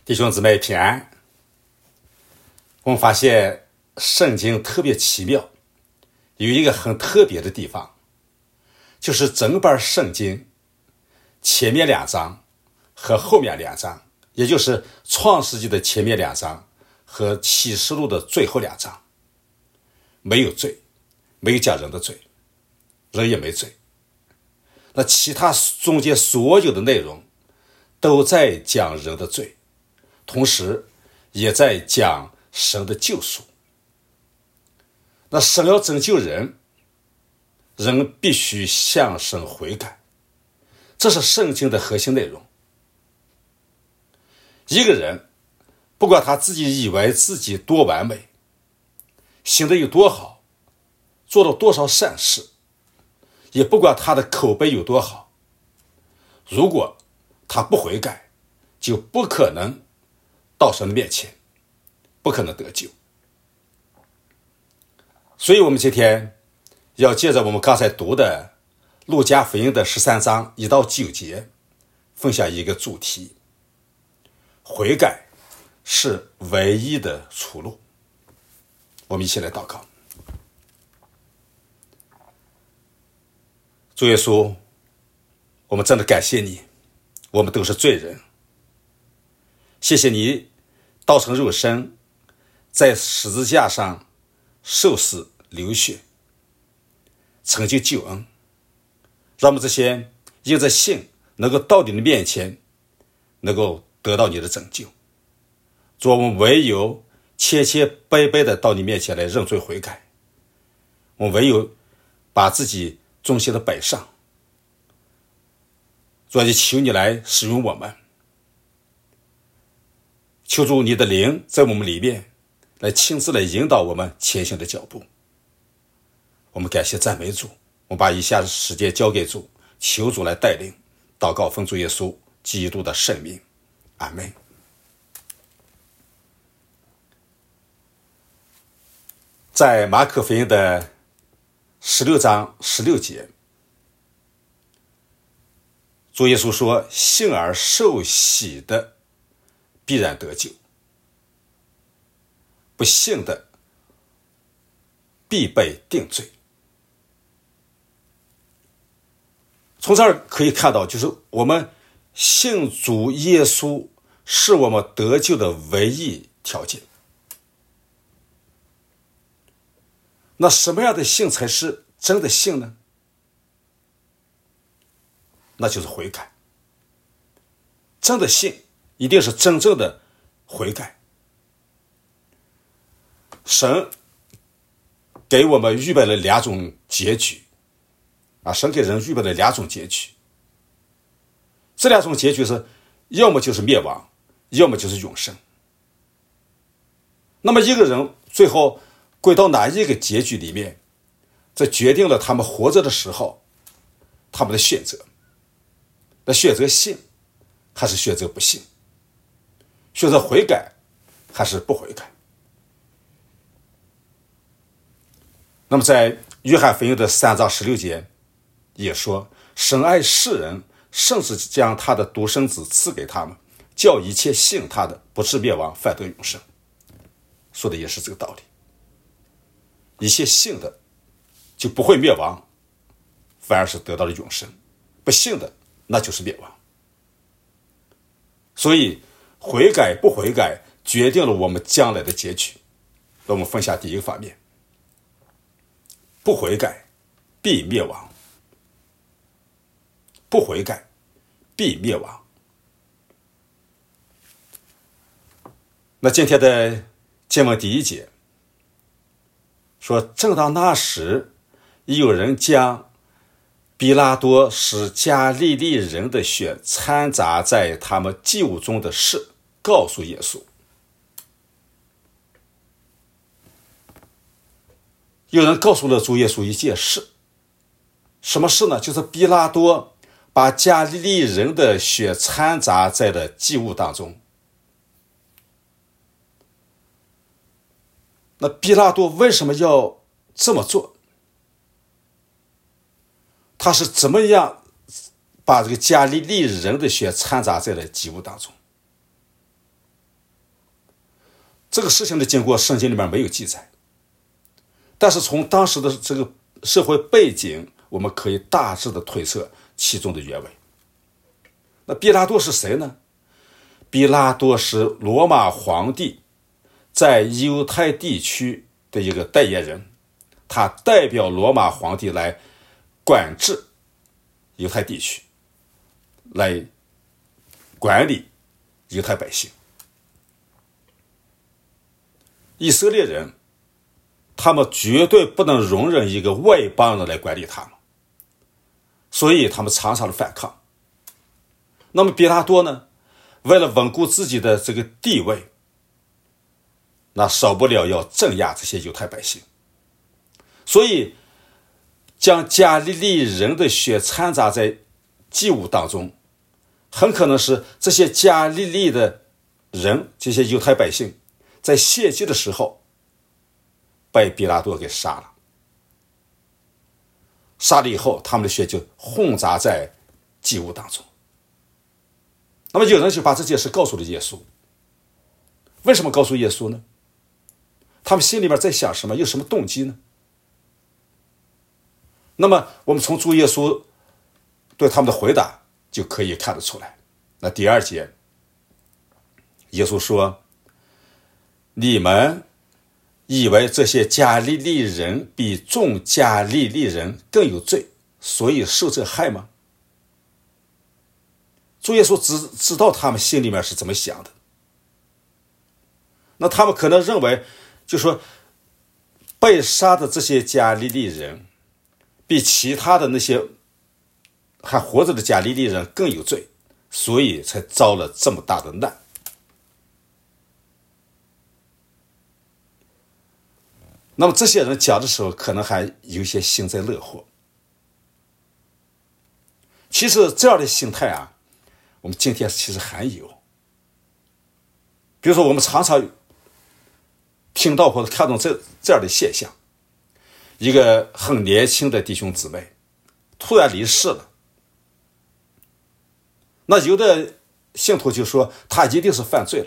弟兄姊妹平安。我们发现圣经特别奇妙，有一个很特别的地方，就是整本圣经前面2章和后面2章，也就是创世纪的前面2章和启示录的最后2章，没有罪，没有讲人的罪，人也没罪。那其他中间所有的内容都在讲人的罪，同时也在讲神的救赎。那神要拯救人，人必须向神悔改，这是圣经的核心内容。一个人不管他自己以为自己多完美，行得有多好，做了多少善事，也不管他的口碑有多好，如果他不悔改，就不可能到神的面前，不可能得救。所以我们今天要借着我们刚才读的路加福音的13章1到9节，分享一个主题：悔改是唯一的出路。我们一起来祷告。主耶稣，我们真的感谢你，我们都是罪人。谢谢你道成肉身，在十字架上受死流血，成就救恩，让我们这些因着信能够到你的面前，能够得到你的拯救。主，我们唯有谦谦卑卑的到你面前来认罪悔改，我们唯有把自己忠心的摆上。主，就求你来使用我们，求主你的灵在我们里面来亲自来引导我们前行的脚步。我们感谢赞美主，我们把以下的时间交给主，求主来带领。祷告奉主耶稣基督的圣名，阿们。在马可福音的16章16节，主耶稣说：信而受洗的必然得救，不信的必被定罪。从这儿可以看到，就是我们信主耶稣是我们得救的唯一条件。那什么样的信才是真的信呢？那就是悔改。真的信一定是真正的悔改。神给我们预备了2种结局神给人预备了2种结局。这2种结局是要么就是灭亡，要么就是永生。那么一个人最后归到哪一个结局里面，这决定了他们活着的时候他们的选择。那选择信还是选择不信，选择悔改还是不悔改。那么在约翰福音的3章16节也说，神爱世人，甚至将他的独生子赐给他们，叫一切信他的不至灭亡，反得永生。说的也是这个道理。一切信的就不会灭亡，反而是得到了永生；不信的那就是灭亡。所以悔改不悔改决定了我们将来的结局。那我们分享第一个方面：不悔改必灭亡。不悔改必灭亡。那今天的经文第1节说，正当那时，有人将比拉多使加利利人的血掺杂在他们祭物中的事告诉耶稣。有人告诉了主耶稣一件事，什么事呢？就是比拉多把加利利人的血掺杂在了祭物当中。那比拉多为什么要这么做？他是怎么样把这个加利利人的血掺杂在了祭物当中？ 这个事情的经过圣经里面没有记载，但是从当时的这个社会背景，我们可以大致的推测其中的原委。那毕拉多是谁呢？毕拉多是罗马皇帝在犹太地区的一个代言人，他代表罗马皇帝来管制犹太地区，来管理犹太百姓。以色列人他们绝对不能容忍一个外邦人来管理他们，所以他们常常的反抗。那么毕拉多呢，为了稳固自己的这个地位，那少不了要镇压这些犹太百姓，所以将加利利人的血掺杂在祭物当中，很可能是这些加利利的人，这些犹太百姓在献祭的时候被毕拉多给杀了。杀了以后，他们的血就混杂在祭物当中。那么有人就把这件事告诉了耶稣。为什么告诉耶稣呢？他们心里面在想什么？有什么动机呢？那么我们从主耶稣对他们的回答就可以看得出来。那第2节，耶稣说：你们以为这些加利利人比众加利利人更有罪，所以受这害吗？主耶稣知道他们心里面是怎么想的。那他们可能认为，就说被杀的这些加利利人比其他的那些还活着的加利利人更有罪，所以才遭了这么大的难。那么这些人讲的时候，可能还有一些幸灾乐祸。其实这样的心态啊，我们今天其实还有。比如说我们常常听到或者看到这样的现象，一个很年轻的弟兄姊妹突然离世了，那有的信徒就说他一定是犯罪了。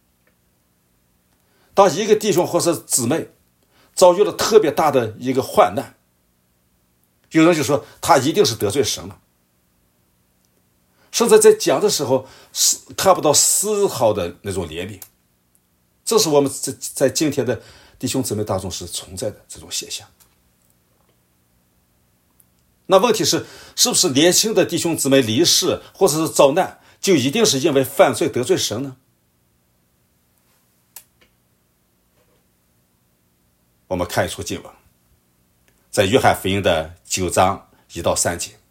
当一个弟兄或是姊妹遭遇了特别大的一个患难，有人就说他一定是得罪神了，甚至在讲的时候看不到丝毫的那种怜悯。这是我们在今天的弟兄姊妹当中是存在的这种现象。那问题是不是年轻的弟兄姊妹离世或者是遭难，就一定是因为犯罪得罪神呢？我们看一处经文，在约翰福音的9章1到3节，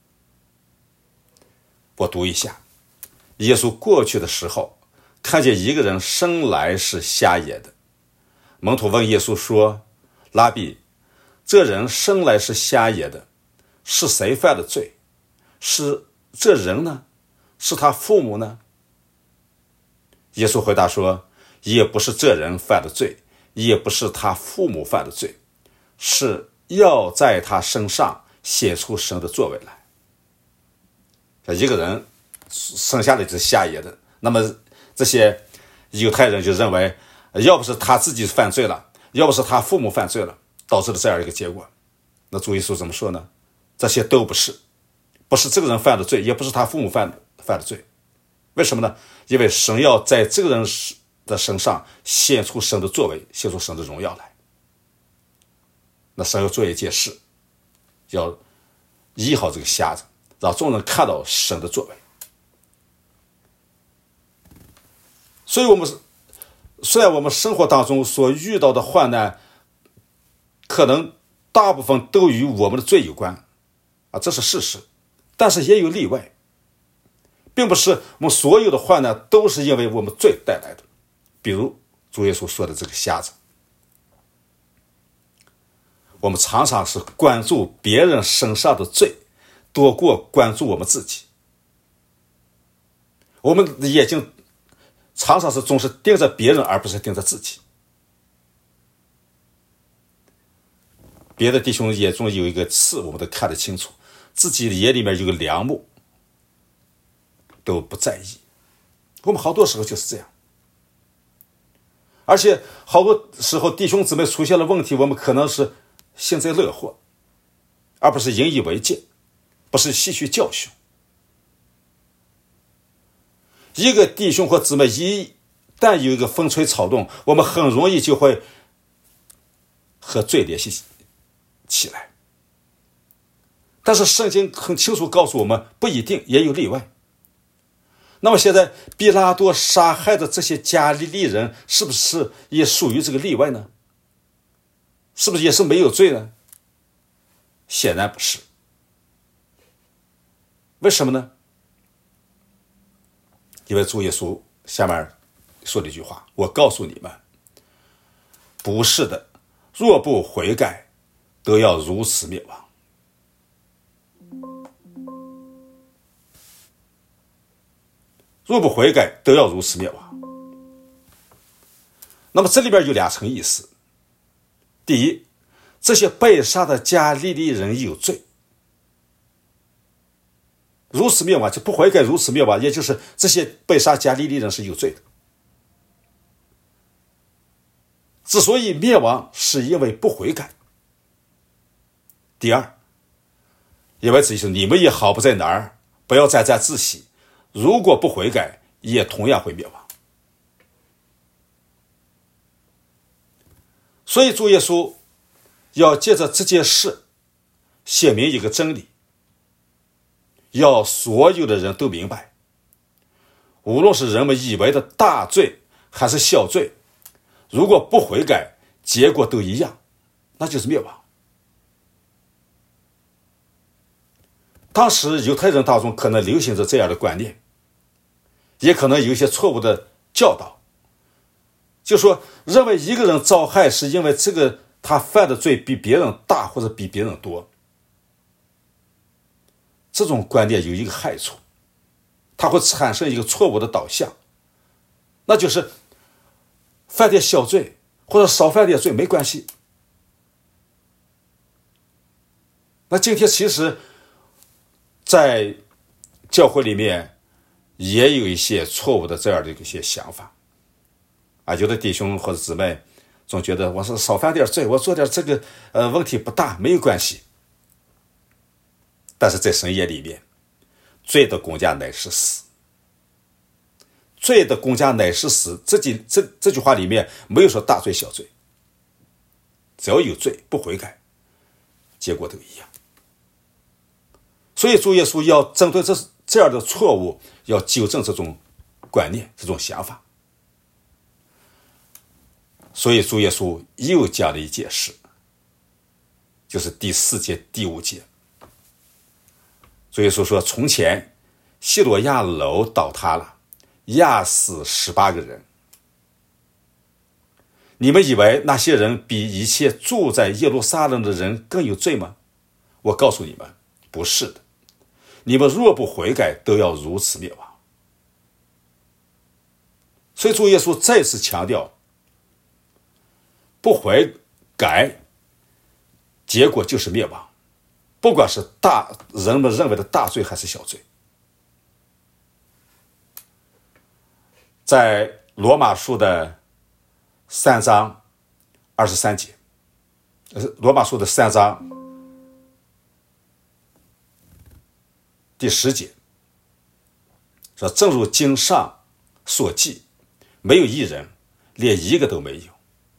我读一下。耶稣过去的时候，看见一个人生来是瞎眼的，门徒问耶稣说：拉比，这人生来是瞎眼的，是谁犯的罪？是这人呢？是他父母呢？耶稣回答说：也不是这人犯的罪，也不是他父母犯的罪，是要在他身上显出神的作为来。一个人生下来就是瞎眼的，那么这些犹太人就认为，要不是他自己犯罪了，要不是他父母犯罪了，导致了这样一个结果。那主耶稣怎么说呢？这些都不是，不是这个人犯的罪，也不是他父母犯的罪。为什么呢？因为神要在这个人的身上显出神的作为，显出神的荣耀来。那神要做一件事，要医好这个瞎子，让众人看到神的作为。所以虽然我们生活当中所遇到的患难，可能大部分都与我们的罪有关啊，这是事实，但是也有例外，并不是我们所有的患难都是因为我们罪带来的。比如主耶稣说的这个瞎子，我们常常是关注别人身上的罪，多过关注我们自己。我们的眼睛常常是总是盯着别人，而不是盯着自己。别的弟兄眼中有一个刺，我们都看得清楚，自己的眼里面有个梁木，都不在意。我们好多时候就是这样。 而且好多时候弟兄姊妹出现了问题，我们可能是幸灾乐祸，而不是引以为戒，不是吸取教训。一个弟兄或姊妹一旦有一个风吹草动，我们很容易就会和罪联系起来。但是圣经很清楚告诉我们，不一定，也有例外。那么现在比拉多杀害的这些加利利人，是不是也属于这个例外呢？是不是也是没有罪呢？显然不是。为什么呢？因为主耶稣下面说了一句话，我告诉你们，不是的，若不悔改，都要如此灭亡。若不悔改，都要如此灭亡。那么这里边有两层意思。第一，这些被杀的加利利人有罪，如此灭亡，就不悔改如此灭亡，也就是这些被杀加利利人是有罪的。之所以灭亡，是因为不悔改。第二，因为这就是你们也好不在哪儿，不要沾沾自喜，如果不悔改，也同样会灭亡。所以主耶稣要借着这件事显明一个真理，要所有的人都明白，无论是人们以为的大罪还是小罪，如果不悔改，结果都一样，那就是灭亡。当时犹太人当中可能流行着这样的观念，也可能有一些错误的教导，就说认为一个人遭害是因为这个他犯的罪比别人大或者比别人多。这种观念有一个害处，它会产生一个错误的导向，那就是犯点小罪或者少犯点罪没关系。那今天其实在教会里面也有一些错误的这样的一些想法啊，有的弟兄或者姊妹总觉得我是少犯点罪，我做点这个问题不大，没有关系。但是在神眼里面，罪的工价乃是死，罪的工价乃是死，这句话里面没有说大罪小罪，只要有罪不悔改，结果都一样。所以主耶稣要针对这样的错误，要纠正这种观念这种想法。所以主耶稣又讲了一件事，就是第4节第5节。主耶稣说，从前希罗亚楼倒塌了，压死18个人，你们以为那些人比一切住在耶路撒冷的人更有罪吗？我告诉你们，不是的，你们若不悔改，都要如此灭亡。所以主耶稣再次强调，不悔改，结果就是灭亡，不管是人们认为的大罪还是小罪。在罗马书的3章23节，罗马书的3章第10节说，正如经上所记，没有一人，连一个都没有。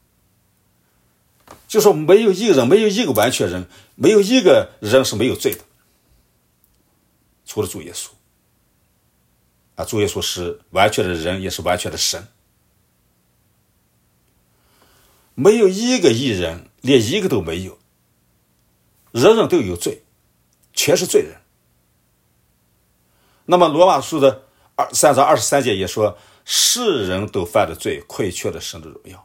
就说没有一个人，没有一个完全人，没有一个人是没有罪的，除了主耶稣啊，主耶稣是完全的人，也是完全的神。没有一个义人，连一个都没有，人人都有罪，全是罪人。那么罗马书的3章23节也说，世人都犯了罪，亏缺了神的荣耀。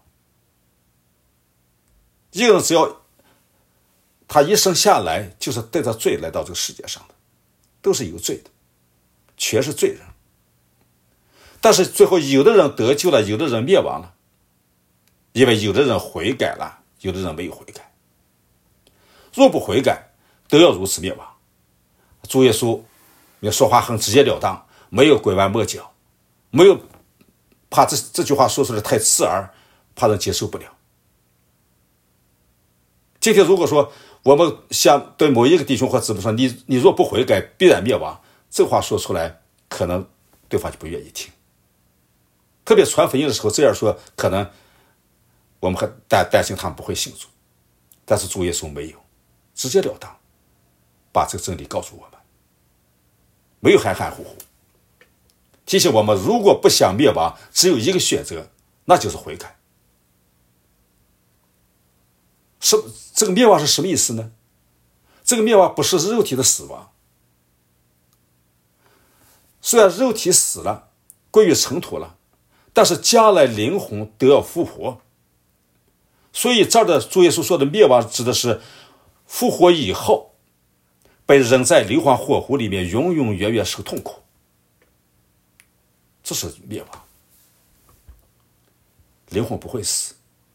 一个人只要他一生下来就是带着罪来到这个世界上的，都是有罪的，全是罪人。但是最后有的人得救了，有的人灭亡了，因为有的人悔改了，有的人没有悔改。若不悔改，都要如此灭亡。主耶稣也说话很直截了当，没有拐弯抹角，没有怕这句话说出来太刺耳， 怕人接受不了。今天如果说我们想对某一个弟兄或姊妹说你若不悔改必然灭亡，这话说出来可能对方就不愿意听。特别传福音的时候这样说，可能我们还担心他们不会信主。但是主耶稣没有，直截了当把这个真理告诉我们，没有含含糊糊，提醒我们如果不想灭亡，只有一个选择，那就是悔改。这个灭亡是什么意思呢？这个灭亡不是肉体的死亡，虽然肉体死了，归于尘土了，但是将来灵魂都要复活。所以这儿的主耶稣说的灭亡指的是复活以后被扔在硫磺火湖里面，永永远远受痛苦，这是灭亡。灵魂不会死，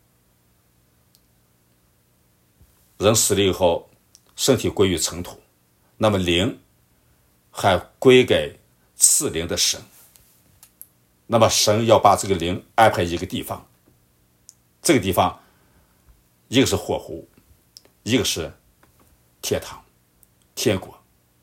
人死了以后身体归于尘土，那么灵还归给赐灵的神，那么神要把这个灵安排一个地方，这个地方一个是火湖，一个是天堂天国。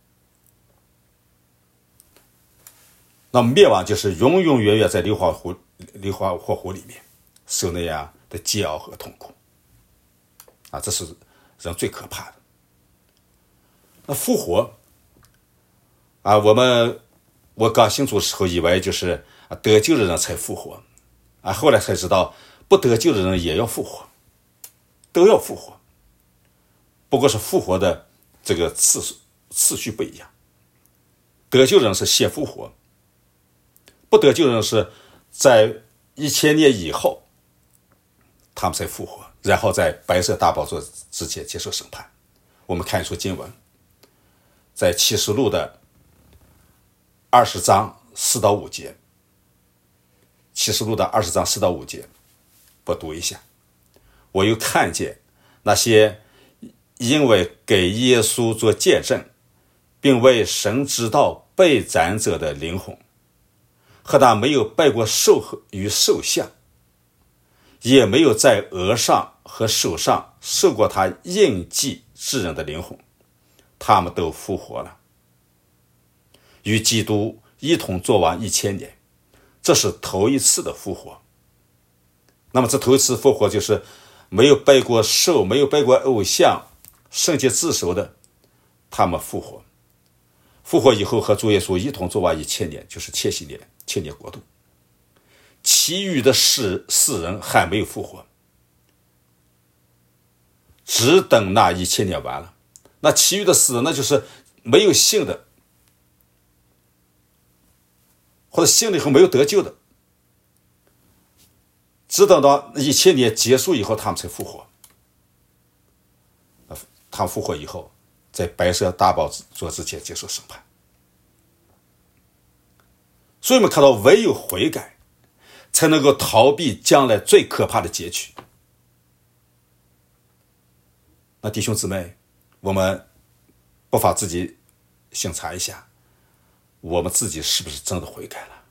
那么灭亡就是永永远远在硫磺火湖里面受那样的煎熬和痛苦啊，这是人最可怕的。那复活啊，我刚信主的时候以为就是得救的人才复活啊，后来才知道不得救的人也要复活，都要复活，不过是复活的这个次序不一样。得救的人是先复活，不得救的人是在1000年以后他们才复活，然后在白色大宝座之前接受审判。我们看一处经文，在启示录的20章4到5节，启示录的20章4到5节，我读一下。我又看见那些因为给耶稣做见证并为神之道被斩者的灵魂，和那没有拜过兽与兽像，也没有在额上和手上受过他印记之人的灵魂，他们都复活了，与基督一同作王1000年。这是头一次的复活。那么这头一次复活就是没有拜过兽，没有拜过偶像，圣洁自守的，他们复活。复活以后和主耶稣一同作王1000年，就是千禧年，千年国度。其余的四人还没有复活，只等那1000年完了。那其余的4人，那就是没有信的，或者信了以后没有得救的，只等到1000年结束以后他们才复活。他们复活以后在白色大宝座之前接受审判。所以我们看到唯有悔改才能够逃避将来最可怕的结局。那弟兄姊妹，我们不妨自己省察一下，我们自己是不是真的悔改了？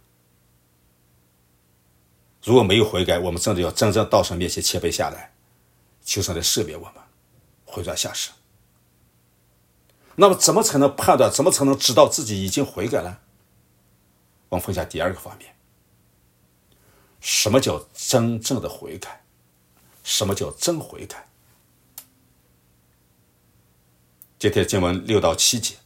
如果没有悔改，我们真的要真正到神面前谦卑下来，求神来赦免我们，回转向神。那么怎么才能判断，怎么才能知道自己已经悔改了？我们分享第二个方面，什么叫真正的悔改？什么叫真悔改？今天经文6到7节，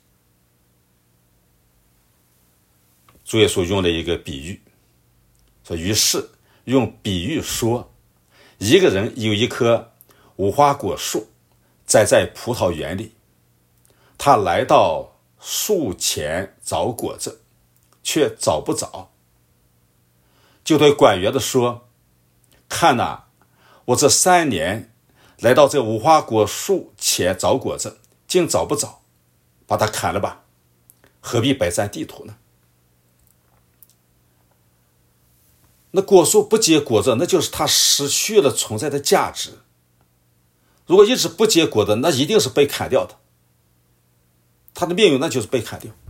主耶稣用了一个比喻，说于是用比喻说，一个人有一棵无花果树栽在葡萄园里，他来到树前找果子，却找不着，就对管园的说，看哪，我这3年来到这无花果树前找果子，竟找不着，把它砍了吧，何必摆占地土呢？那果树不结果子，那就是它失去了存在的价值。如果一直不结果子，那一定是被砍掉的，它的命运那就是被砍掉。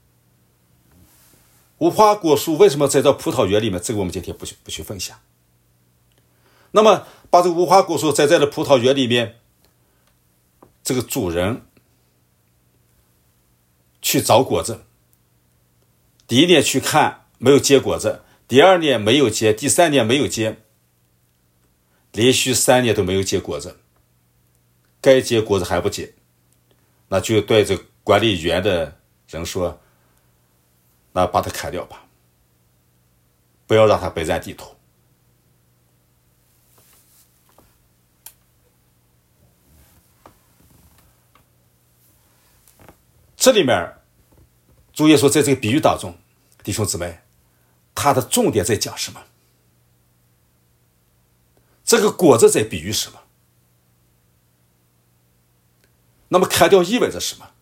无花果树为什么栽到葡萄园里面？这个我们今天不去分享。 那么把这个无花果树栽在了葡萄园里面，这个主人去找果子，第一年去看没有结果子，第二年没有结，第三年没有结，连续3年都没有结果子，该结果子还不结，那就对这管理园的人说，那把它砍掉吧，不要让它白占地土。这里面主耶稣在这个比喻当中，弟兄姊妹，他的重点在讲什么？这个果子在比喻什么？那么砍掉意味着什么？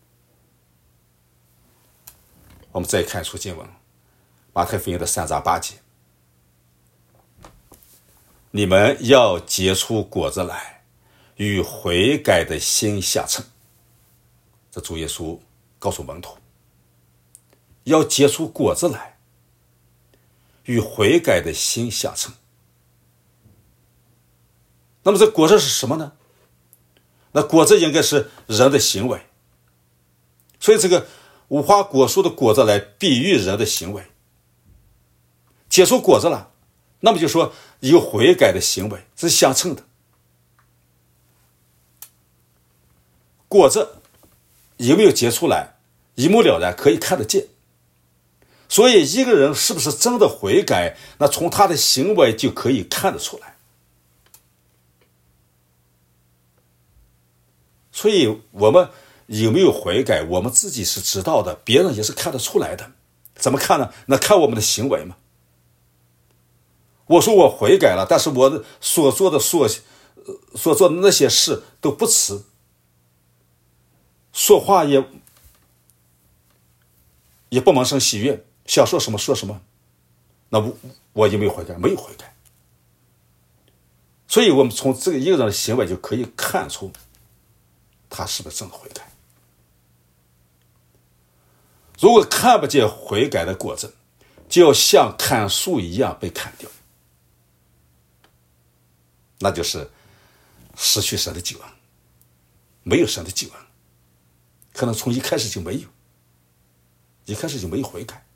我们再看出经文，马太福音的3章8节，你们要结出果子来，与悔改的心相称。这主耶稣告诉门徒，要结出果子来，与悔改的心相称。那么这果子是什么呢？那果子应该是人的行为，所以这个无花果树的果子来比喻人的行为，结出果子了，那么就说有悔改的行为，是相称的。果子有没有结出来，一目了然，可以看得见。所以一个人是不是真的悔改，那从他的行为就可以看得出来。所以我们有没有悔改，我们自己是知道的，别人也是看得出来的。怎么看呢？那看我们的行为嘛。我说我悔改了，但是我所做的那些事都不迟，说话也不萌生喜悦，想说什么说什么，那我有没有悔改？没有悔改。所以我们从这个一个人的行为就可以看出他是不是真的悔改。如果看不见悔改的果子，就要像砍树一样被砍掉，那就是失去神的救恩，没有神的救恩，可能从一开始就没有，悔改。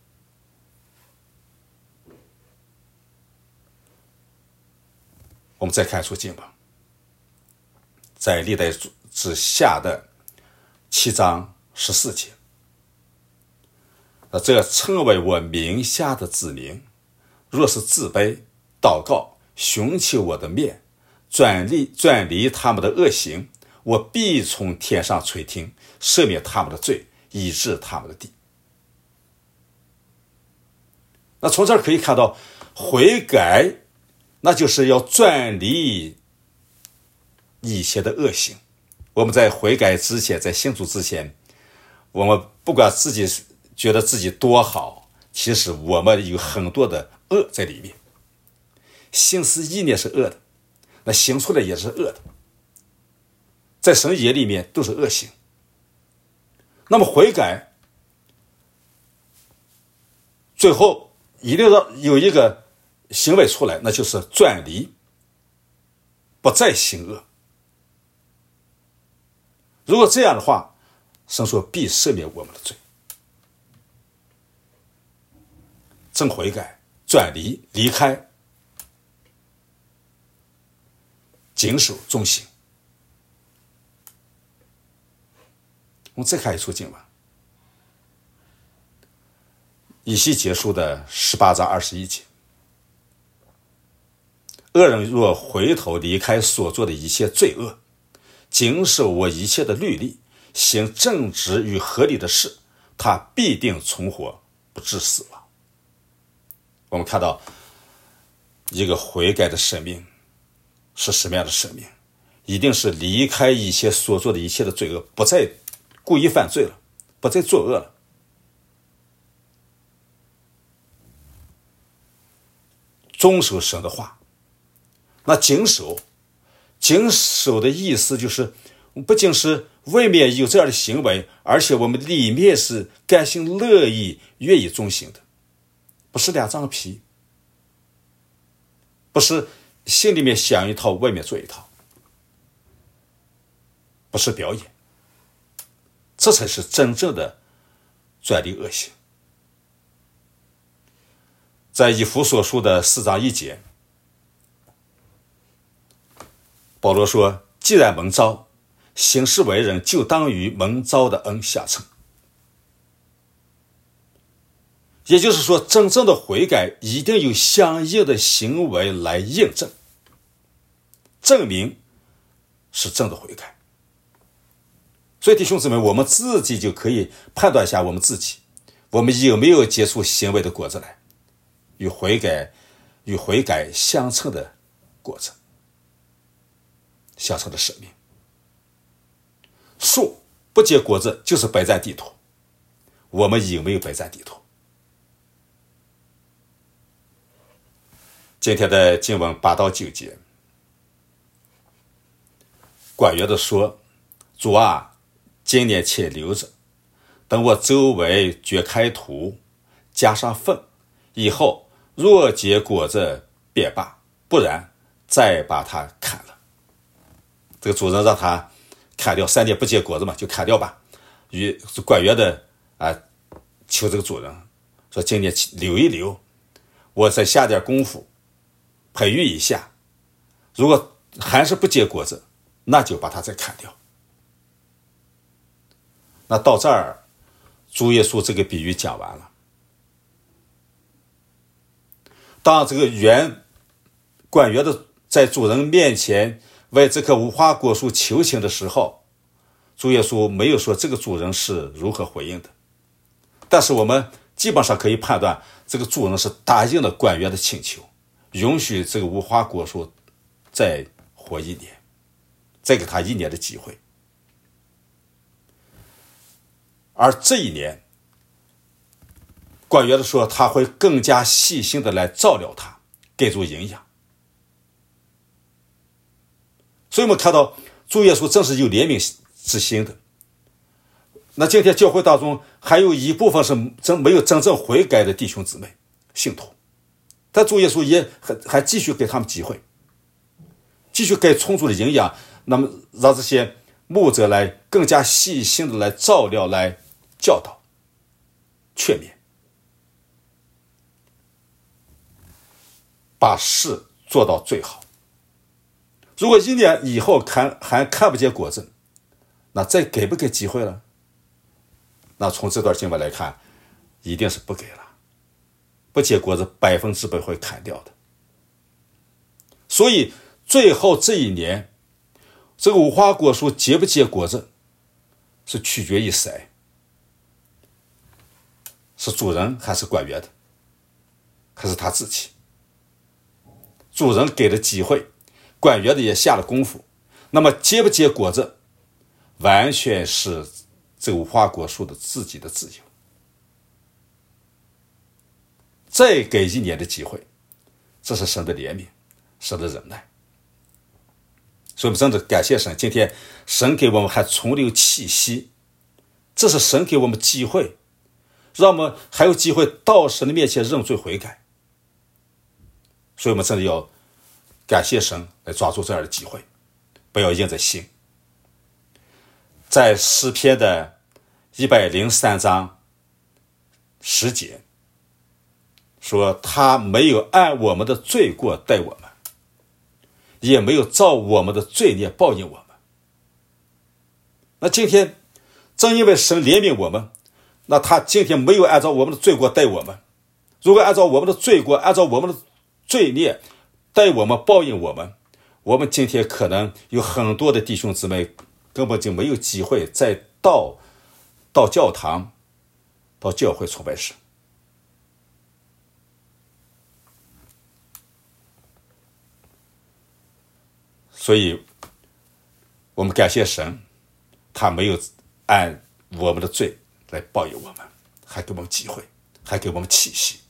我们再看出经文，在历代志下的7章14节，这称为我名下的子民，若是自卑祷告，寻求我的面，转离他们的恶行，我必从天上垂听，赦免他们的罪，医治他们的地。那从这儿可以看到，悔改那就是要转离以前的恶行。我们在悔改之前，在信主之前，我们不管自己觉得自己多好，其实我们有很多的恶在里面，心思意念是恶的，那行出来也是恶的，在神眼里面都是恶行。那么悔改最后一定要有一个行为出来，那就是转离，不再行恶。如果这样的话，神说必赦免我们的罪。真悔改，转离，离开，谨守忠行。我们再看一处经文，以西结书的18章21节，恶人若回头离开所做的一切罪恶，谨守我一切的律例，行正直与合理的事，他必定存活，不致死亡。我们看到一个悔改的生命是什么样的生命？一定是离开一切所做的一切的罪恶，不再故意犯罪了，不再作恶了。遵守神的话，那谨守的意思就是不仅是外面有这样的行为，而且我们里面是甘心乐意愿意遵行的，不是2张皮，不是心里面想一套，外面做一套，不是表演，这才是真正的转离恶行。在以弗所书的4章1节，保罗说，既然蒙召，行事为人就当与蒙召的恩相称。也就是说，真正的悔改一定有相应的行为来印证，证明是真的悔改。所以弟兄姊妹，我们自己就可以判断一下我们自己，我们有没有结出行为的果子来，与悔改相称的果子，相称的生命。树不结果子就是摆在地土，我们有没有摆在地土？今天的经文8到9节，管约的说，主啊，今年且留着，等我周围掘开土，加上粪，以后若结果子便罢，不然再把它砍了。这个主人让他砍掉，3年不结果子嘛，就砍掉吧。与管约的求这个主人说，今年留一留，我再下点功夫培育一下，如果还是不结果子，那就把它再砍掉。那到这儿，主耶稣这个比喻讲完了。当这个管约的在主人面前为这棵无花果树求情的时候，主耶稣没有说这个主人是如何回应的，但是我们基本上可以判断，这个主人是答应了管约的请求，允许这个无花果树再活1年，再给他1年的机会。而这1年，管约的说他会更加细心的来照料它，给足营养。所以我们看到主耶稣正是有怜悯之心的。那今天教会当中还有一部分是没有真正悔改的弟兄姊妹信徒，但主耶稣也还继续给他们机会，继续给充足的营养，那么让这些牧者来更加细心的来照料，来教导劝勉，把事做到最好。如果1年以后还看不见果子，那再给不给机会了？那从这段经文来看，一定是不给了，不结果子100%会砍掉的。所以最后这1年，这个无花果树结不结果子，是取决于谁？是主人还是管约的？还是他自己？主人给了机会，管约的也下了功夫，那么结不结果子，完全是这个无花果树的自己的自由。再给1年的机会，这是神的怜悯，神的忍耐。所以我们真的感谢神，今天神给我们还存留气息，这是神给我们机会，让我们还有机会到神的面前认罪悔改。所以我们真的要感谢神，来抓住这样的机会，不要硬着心。在诗篇的103章10节说，他没有按我们的罪过待我们，也没有照我们的罪孽报应我们。那今天正因为神怜悯我们，那他今天没有按照我们的罪过待我们。如果按照我们的罪过，按照我们的罪孽待我们报应我们，我们今天可能有很多的弟兄姊妹根本就没有机会再到教堂，到教会崇拜神。所以我们感谢神，他没有按我们的罪来报应我们，还给我们机会，还给我们气息。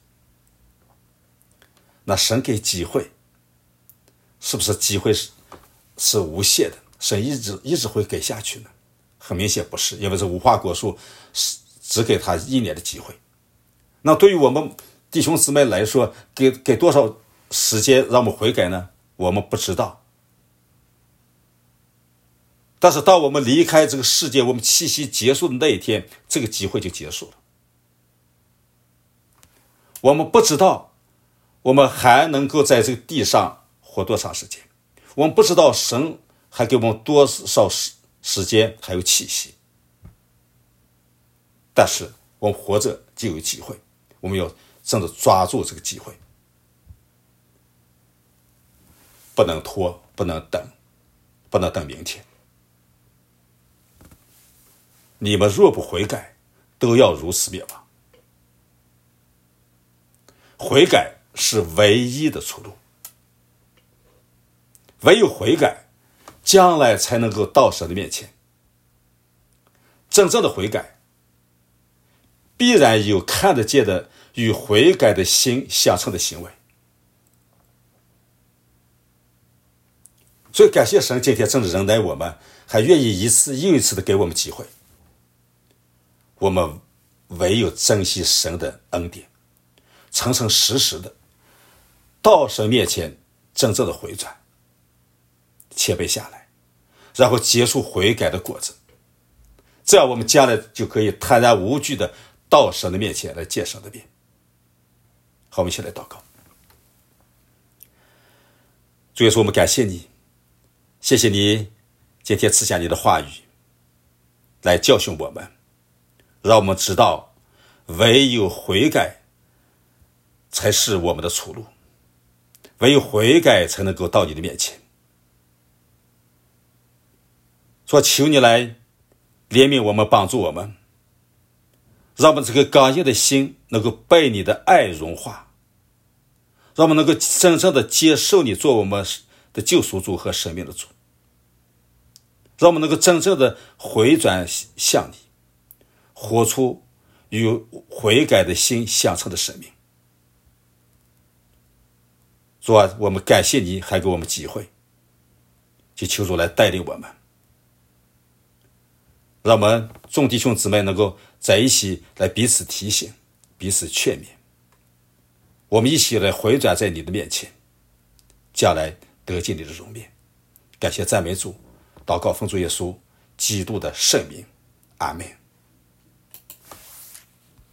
那神给机会，是不是机会是无限的？神一直会给下去呢？很明显不是，因为这无花果树只给他1年的机会。那对于我们弟兄姊妹来说，给多少时间让我们悔改呢？ 我们不知道。但是当我们离开这个世界，我们气息结束的那一天，这个机会就结束了。我们不知道我们还能够在这个地上活多长时间，我们不知道神还给我们多少时间还有气息。但是我们活着就有机会，我们要真的抓住这个机会，不能拖，不能等，不能等明天。你们若不悔改，都要如此灭亡。悔改是唯一的出路，唯有悔改，将来才能够到神的面前。真正的悔改，必然有看得见的与悔改的心相称的行为。所以感谢神今天正忍耐我们，还愿意一次又一次的给我们机会。我们唯有珍惜神的恩典，诚诚实实的到神面前真正的回转，谦卑下来，然后结出悔改的果子，这样我们将来就可以坦然无惧的到神的面前来见神的面。好，我们一起来祷告。主耶稣，我们感谢你，谢谢你今天赐下你的话语来教训我们，让我们知道唯有悔改才是我们的出路，唯有悔改才能够到你的面前。说求你来怜悯我们，帮助我们，让我们这个刚硬的心能够被你的爱融化，让我们能够真正的接受你做我们的救赎主和生命的主，让我们能够真正的回转向你，活出与悔改的心相称的生命。主啊，我们感谢你还给我们机会，就求主来带领我们，让我们众弟兄姊妹能够在一起来彼此提醒，彼此劝勉，我们一起来回转在你的面前，将来得见你的容面。感谢赞美主，祷告奉主耶稣基督的圣名，阿们。